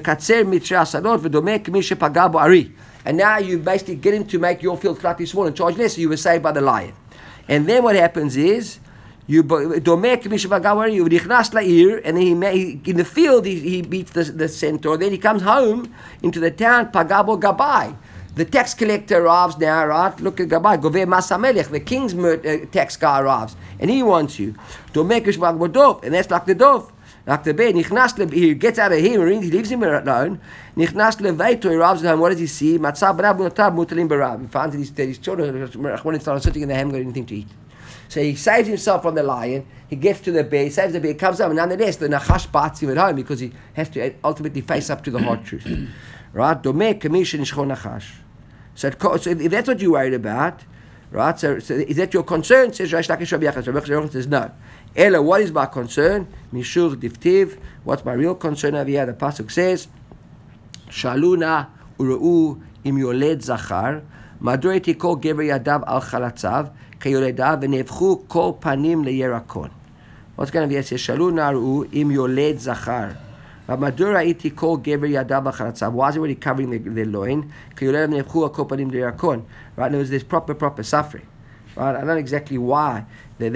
And now you basically get him to make your field slightly small and charge less, so you were saved by the lion. And then what happens is, דומה כמי שבגר הוא נכנס לעיר, and in the field he beats the centaur, then he comes home into the town, פגע בו גבאי. The tax collector arrives now, right? Look at Gabai, Goveh Mas HaMelech, the king's tax guy arrives, and he wants you. Domek Yishbag Bodov, and that's like the dove. Like the bed, he gets out of here, he leaves him alone. Nichnas Leveito, he arrives at home, what does he see? Matzah B'Rab U'Notav Mutalim B'Rab. He finds that his children are sitting in the haven't got anything to eat. So he saves himself from the lion, he gets to the bear, he saves the bear, he comes home, and nonetheless, the Nachash bites him at home because he has to ultimately face up to the hard truth. Right? Domek Kamishin Ishchon Nachash. So if that's what you're worried about, right? So is that your concern? Says Reish Lakish Rabbi Yochanan. Rabbi Yochanan says no. Ella, what is my concern? Mishur Diftiv. What's my real concern over here? The pasuk says, Shaluna ura'u im yoled zachar, madur etikol gever yadav al chalatzav, keyoledav v'nevchu kol panim leyerakon. What's going to be? It says Shaluna ura'u im yoled zachar. Madura iti kol gever yadav acharatzav. Why is he already covering the loin? Kiyolem nefchu kol panim leyerakon. Right, there's proper suffering. Right, I don't know exactly why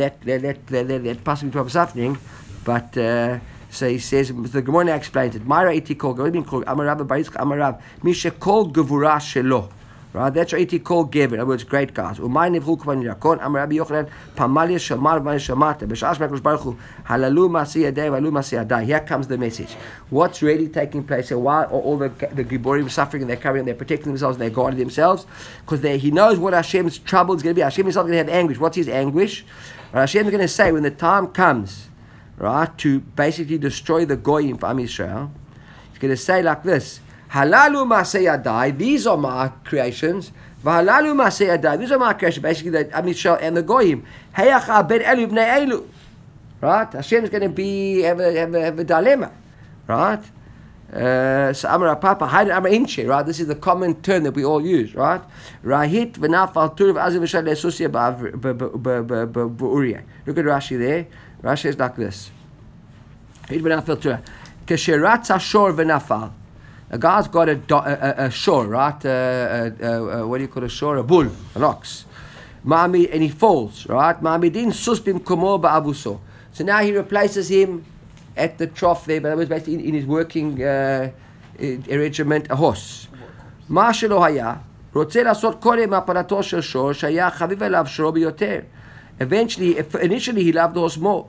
that possibly proper suffering, but so he says the Gemara explains it. Myra iti kol gever amarav baritzch amarav mishe kol gevura shelo. Right, that's what iti kol gever. In other words, great guys. Umay nefchu kol panim leyerakon. Amarav Yochanan pamalia shamar v'neshamata b'shas mekos baruch hu halalu masi yadei v'halu masi yadai. Here comes the message. What's really taking place? So why are all the Giborim suffering and they're covering, they're protecting themselves and they're guarding themselves? Because he knows what Hashem's trouble is going to be. Hashem himself is going to have anguish. What's his anguish? Right, Hashem is going to say when the time comes, right, to basically destroy the Goyim for Am Yisrael, he's going to say like this: Halalu masei yadai, these are my creations. V'halalu masei yadai, these are my creations. Basically, the Am Yisrael and the Goyim. Heyacha ben elu bnei elu. Right, Hashem is going to have a dilemma. Right? So Amar Papa, Haid Amar Inche, right? This is the common term that we all use, right? Rahit v'nafal tur v'aziv v'shad le'esusia b'uriya. Look at Rashi there. Rashi is like this. Rahit v'nafal tur. Kesheratz hashor v'nafal. A guy's got a shore, right? What do you call a shore? A bull, an ox. And he falls, right? Ma'amidin sus b'mkomo ba'avuso. So now he replaces him at the trough there, but that was basically in his working regiment, a horse. מה שלא היה, רוצה לעשות קודם הפלתו של שור, שהיה חביב עליו שרו ביותר. Initially he loved the horse more,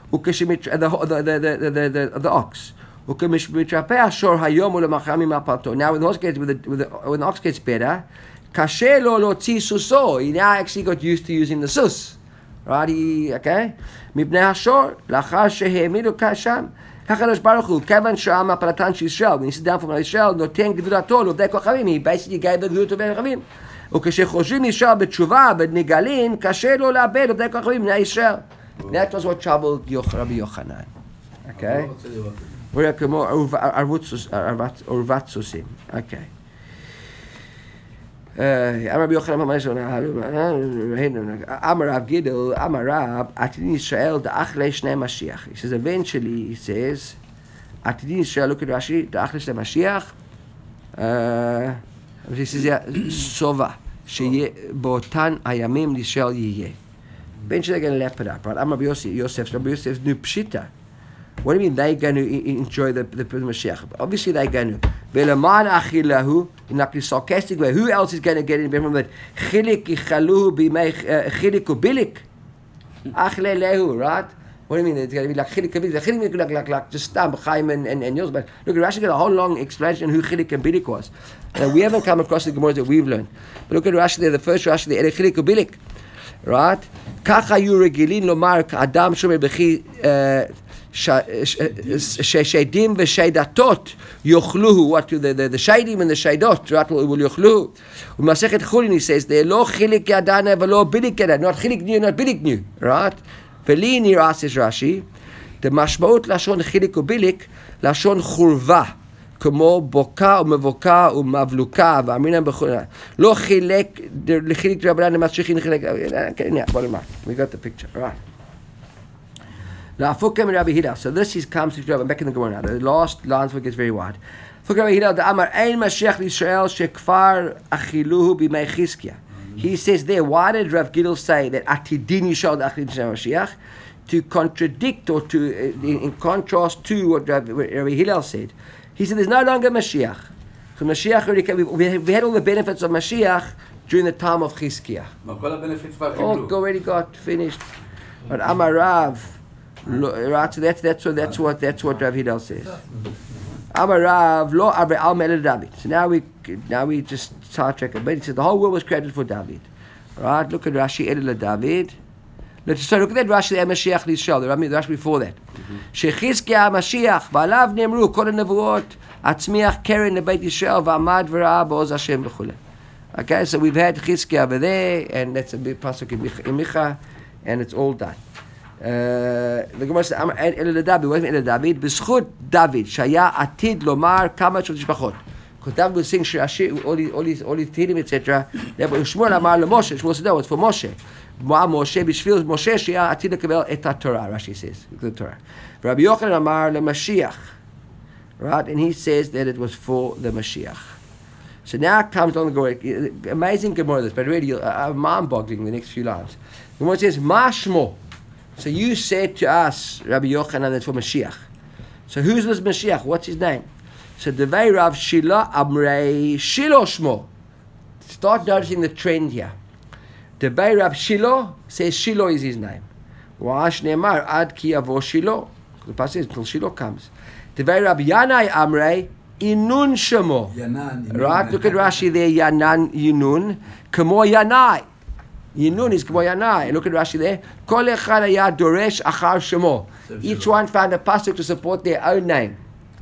the ox. וכשמתרפא השור היום ולמחר ממפלתו. Now when the ox gets better, קשה לו להוציא סוסו. He now actually got used to using the sus. Right? Okay? מבני השור, לאחר שהעמידו שם, ככה נש ברוך הוא, כיוון שעם הפלטן של ישראל, when he sits down from ישראל, נותן גדולתו לעובדי כוכבים, he basically gave the גדולת לעובדי כוכבים. וכשחוזרים ישראל בתשובה, בנגלין, קשה לו לאבד עובדי כוכבים בני ישראל. That was what troubled Rabbi Yochanan. Okay? we're כמו ערוות סוסים. Okay. אמר רבי יוחנן אמר רב גידל, אמר רב, עתידין ישראל דאכלי שני משיח. He says, eventually, he says, עתידין ישראל, look at Rashi, דאכלי שני משיח, he says, סובה, שיהיה באותן הימים לישראל יהיה. Eventually they're going to lap it up, right? אמר רבי יוסף, רבי יוסף, נו פשיטה. What do you mean they're going to enjoy the Mashiach? Obviously they're going to. V'leman achilahu, in like a sarcastic way, who else is going to get in from that? Chilik ichaluhu b'mei chilik ubilik. Achle lehu, right? What do you mean? It's going to be like chilik ubilik. Chilik like just stam, Chaim and yours. But look, Rashi got a whole long explanation who chilik and bilik was. Now we haven't come across the Gemara that we've learned. But look at Rashi there, the first Rashi there, chilik ubilik. Right? Kach hayu regilin lomar k'adam shomer b'chi ששדים ושדתות יאכלוהו, what the שדים and the שדות, right, will יאכלוהו. ומסכת חולין he says, זה לא חיליק ידענה ולא ביליק ידענה, not חיליק ניו, not ביליק ניו, right? ולי נראה, says רש"י, המשמעות לשון חיליק וביליק, לשון חורבה, כמו בוקה ומבוקה ומבלוקה, ואמרינם בכונה. לא חילק, לחיליק רבנן למצריכין חילק, בוא נאמר, we got the picture, right? So this comes to I'm back in the Gemara now. The last lines will get very wide. He says there, why did Rav Gidl say that Atidin Yishal Achid Mashiach? to contradict or to in contrast to what Rabbi Hillel said. He said there's no longer Mashiach. So Mashiach already came. We had all the benefits of Mashiach during the time of Chizkiah. All already got finished. But Amarav, right? So that's what Rabbi Hillel says. Amarav lo Abre Al Melech David. So now we just sidetrack a bit. He says the whole world was created for David. Right? Look at Rashi Elul David. So look at that Rashi Mashiach Nishal. The Rashi before that. Shechizkiah Mashiach Ba'alav Nemru Kol HaNevuot Atzmiach Keren LeBeit Yisrael V'Amad V'Ra'ah B'Oz Hashem V'Chuleh. Okay, so we've had Chizkiah over there, and that's a big pasuk in Micha, and it's all done. The Gemara says, "El David, what is El David? B'schut David, shaya atid lomar kama shel mishpachot." Because David was saying all these Tehillim, etc. Shmuel amar leMoshe. Shmuel said, "No, it's for Moshe." Moshe b'shvil Moshe shaya atid lekevel et Torah. Rashi says the Torah. Rabbi Yochanan amar leMashiach, right? And he says that it was for the Mashiach. So now comes on the Gemara. Amazing Gemara this, but really mind-boggling the next few lines. The Gemara says, Mashmo. So you said to us, Rabbi Yochanan, that's for Mashiach. So who's this Mashiach? What's his name? So Devei Rav Shila Amrei Shilo Shmo. Start noticing the trend here. Devei Rav Shilo says Shilo is his name. Wa'ash Ne'emar Ad Ki Yavo Shilo. The passage says until Shilo comes. Devei Rav Yanai Amrei Inun Shemo. Right? Look at Rashi there. Yanan Yinun. Kamo Yanai. Yinun is Kamo Yanai. Look at Rashi there. Kol echad haya doresh achar Shemo. Each one found a pasuk to support their own name.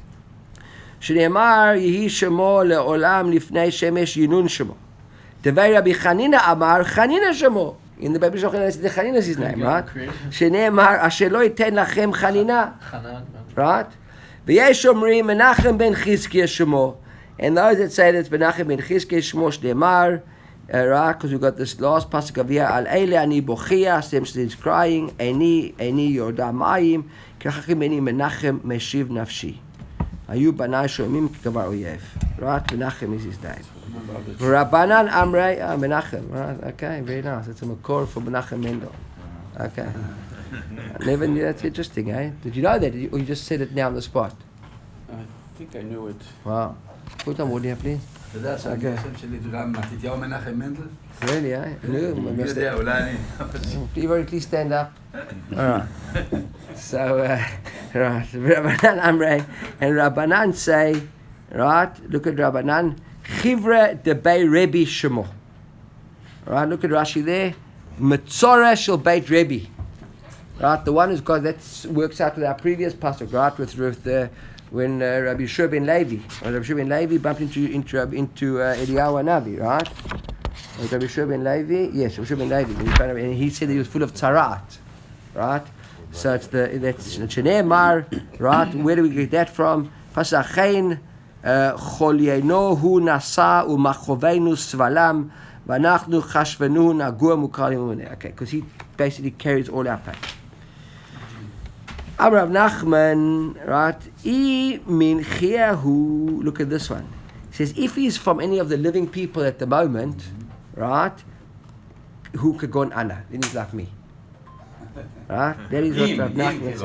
Shneimar Yehi Shemo leolam lifnei shemesh Yinun Shemo. Devei Rabbi Chanina Amar Chanina Shemo. In the Bible, Chanina is his name, right? Shneimar Asher lo yiten lachem Chanina. Right? V'yesh omrim Menachem ben Chizkiah Shemo, and those that say that it's Menachem ben Chizkiah Shemo Shneimar, right? Because we got this last pasuk of here. Al Eile ani bochia, same he's crying. Eni yoda mayim, kachachim eni Menachem meshiv nafshi. Ayu banai shomim kikavar oyev. Right? Menachem is his name. Rabbanan Amrei Menachem. Right? Okay, very nice. It's a makor for Menachem Mendel. Okay. I never knew. That's interesting, eh? Did you know that? Or you just said it now on the spot? I think I knew it. Wow. Put on what do you have, please? אתה יודע שהשם שלי זה גם מתתיהו מנחם מנדל? Really, eh? מי יודע, אולי אני... Please stand up. All right. So, right. Rabbanan Amrei and Rabbanan say, right? Look at Rabbanan. Chivre debei Rebbe Shemo. Right? Look at Rashi there. Metzorah shel beit Rebbe. Right, the one who's got that works out with our previous pasuk, right? With when Rabbi Yeshua ben Levi, bumped into Eliyahu Navi, right? Rabbi Yeshua ben Levi, yes, Rabbi Yeshua ben Levi, and he said he was full of tzarat, right? So it's that's Shnei Mar, right? Where do we get that from? Pasachein cholyeno hu nasa u'machovenu svalam v'anachnu chashvenu nagua mukalim. Okay, because he basically carries all our pain. Rav Nachman, right? Look at this one. He says, if he's from any of the living people at the moment, right? Who could go on Anna? Then he's like me. Right? That is what Rav Nachman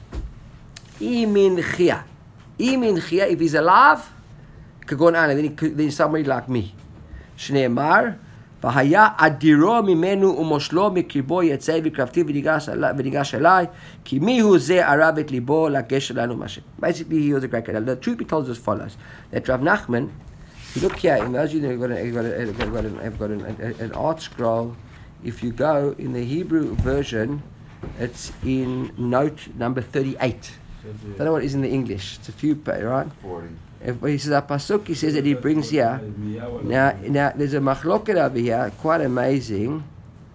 says. If he's alive, could go on Anna. Then he's somebody like me. Shneimar. והיה אדירו ממנו ומושלו מקרבו יצא וקרבתי וניגש אליי כי מי הוא זה ערב את ליבו לגש אלינו משהו. Basically he was a great guy. The truth be told as follows, that Rav Nachman, if you look here, in those of you who have got an art scroll, if you go in the Hebrew version, it's in note number 38. I don't know what it is in the English. It's a few, right? 40. He says, Pasuk, he says that he brings here. Now there's a machloket over here, quite amazing.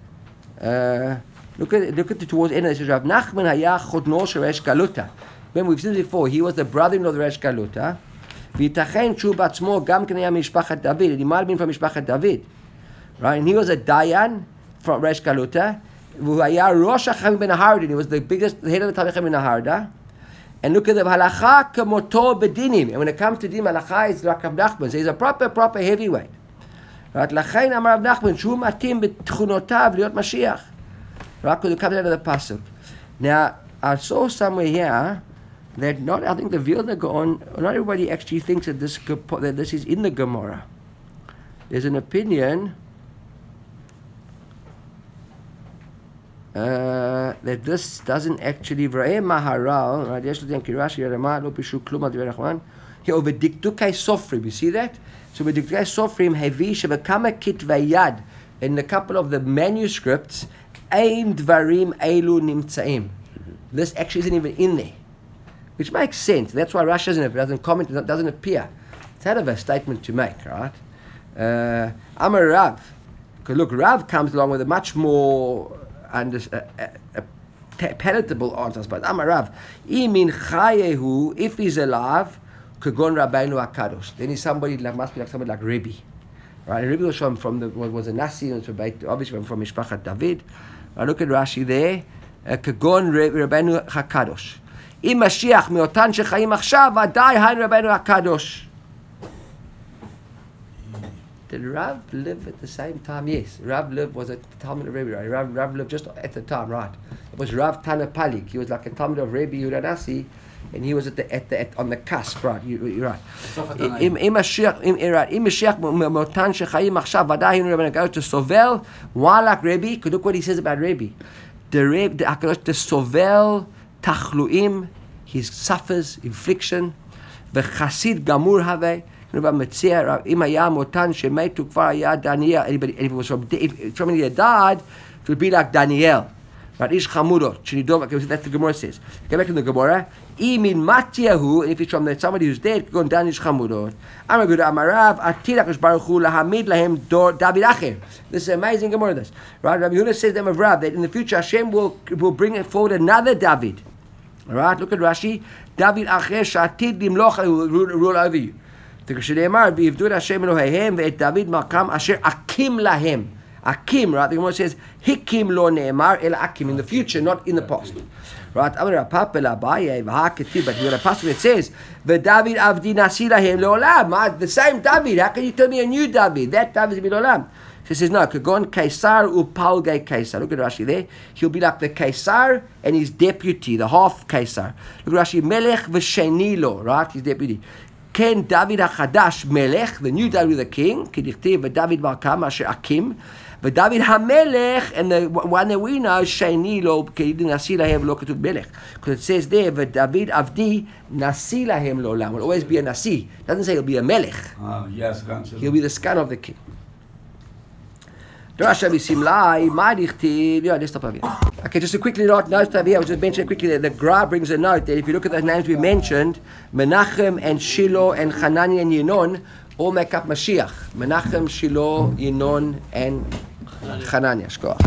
Look at towards the end. It says, Rav Nachman haya chodno shel Resh Galuta. Remember, we've seen this before. He was the brother-in-law of the Resh Galuta. V'yitachen shu batzmo gam ken haya mishpachat David. And he might have been from mishpachat David, right? And he was a dayan from Resh Galuta. V'hu haya rosh hachamim ben Harda. He was the biggest head of the Talmid Chachamim in Harda. And look at the halacha kamoto bedinim. And when it comes to din, halacha is like Rav Nachman. So he's a proper heavyweight. Right? Lachain amar Rav Nachman, shu matim betchunotav liot Mashiach. Right? Because it comes out of the pasuk. Now, I saw somewhere here that I think the Vilna Gaon, not everybody actually thinks that this is in the Gemara. There's an opinion that this doesn't actually. Maharal, right? Here over Dikdukai Sofrim, you see that? So with Dikdukai Sofrim, Hevi Shavakama Kitvei Yad, in a couple of the manuscripts, Aim Dvarim Elu Nimtzaim. This actually isn't even in there, which makes sense. That's why Rashi doesn't comment, it doesn't appear. It's kind of a statement to make, right? Amar Rav. Look, Rav comes along with a much more palatable answer, but Amar Rav. Imin Chayehu, if he's alive, Kagon Rabbeinu HaKadosh. Then he's somebody must be like somebody like Rebbe. Right? And Rebbe was was a Nasi, obviously from Mishpachat David. Look at Rashi there. Kagon Rabbeinu HaKadosh. Im Mashiach meotan shechayim achshav, vadai hein Rabbeinu HaKadosh. Did Rav live at the same time? Yes. Rav was at the time of Rebbe. Right? Rav lived just at the time, right? It was Rav Tanapalik. He was like a Talmud of Rebbe Yehuda Nasi, and he was on the cusp, right? You're right. Im Mashiach meotan shechayim achshav, vadai hein Rabbeinu HaKadosh to sovel walak Rebbe. Look what he says about Rebbe. The HaKadosh to sovel tachluim, he suffers infliction. V'chasid gamur havei. If he was from when he had died, it would be like Daniel. Right? Ish chamurot. That's the Gemara says. Go back to the Gemara. Imin matiyahu. And if it's from somebody who's dead, go down ish chamurot. Amar Amarav atirach baruch hu lahamid lahem dor David acher. This is amazing Gemara. This right. Rabbi Yehuda says them of Rav that in the future Hashem will bring forward another David. All right. Look at Rashi. David acher shatid limloch will rule over you. שנאמר, ועבדו את השם אלוהיהם ואת דוד מלכם אשר אקים להם. אקים, right? The Gemara says, hikim lo ne'emar el akim, in the future, not in the past. Right? Amar Rapapa l'Abaye, v'ha'ketiv, but in the past it says, v'David avdi nasi lahem le'olam. The same David, how can you tell me a new David? That David is le'olam. She says, no, kagon Kaisar upalgei Kaisar. Look at Rashi there. He'll be like the Kaisar and his deputy, the half Kaisar. Look at Rashi, melech v'sheni lo, right? His deputy. Ken David HaChadash Melech, the new David the king, Kedichtiv, v'David Malkam Asher Akim, v'David HaMelech, and the one that we know, Sheni Lo, Kedin Nasi Lahem Lo Ketub Melech. Because it says there, v'David Avdi Nasi Lahem Lo Lam, will always be a Nasi. It doesn't say he'll be a Melech. Yes, he'll be the son of the king. Okay, just a quickly note over here. I was just mentioning quickly that the Gra brings a note that if you look at the names we mentioned, Menachem and Shiloh and Hanani and Yinon all make up Mashiach. Menachem, Shiloh, Yinon and Hanani.